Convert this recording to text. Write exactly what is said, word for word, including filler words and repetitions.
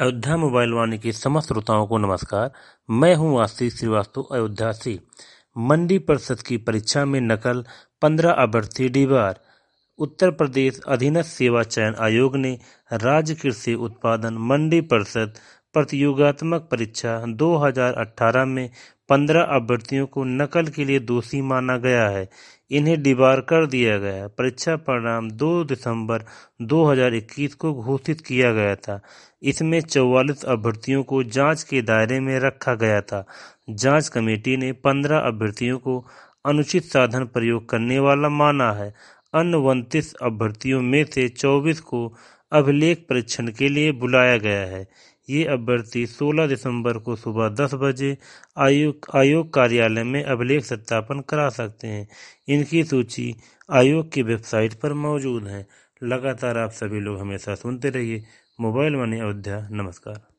Ayodhya mobile वाणी के समस्त श्रोताओं को नमस्कार। मैं हूं आशीष श्रीवास्तव अयोध्या से। मंडी परिषद की परीक्षा में नकल, पंद्रह अभ्यर्थी डीबार। उत्तर प्रदेश अधीनस्थ सेवा चयन आयोग ने राज्य कृषि उत्पादन मंडी परिषद प्रतियोगात्मक परीक्षा दो हज़ार अठारह में पंद्रह अभ्यर्थियों को नकल के लिए दोषी माना गया है। इन्हें डीबार कर दिया गया। परीक्षा परिणाम दो दिसंबर दो हज़ार इक्कीस को घोषित किया गया था। इसमें चौवालीस अभ्यर्थियों को जांच के दायरे में रखा गया था। जांच कमेटी ने पंद्रह अभ्यर्थियों को अनुचित साधन प्रयोग करने वाला माना है। अन्य उनतीस अभ्यर्थियों में से चौबीस को अभिलेख परीक्षण के लिए बुलाया गया है। ये अभ्यर्थी सोलह दिसंबर को सुबह दस बजे आयोग आयोग कार्यालय में अभिलेख सत्यापन करा सकते हैं। इनकी सूची आयोग की वेबसाइट पर मौजूद है। लगातार आप सभी लोग हमेशा सुनते रहिए मोबाइल वाणी अयोध्या। नमस्कार।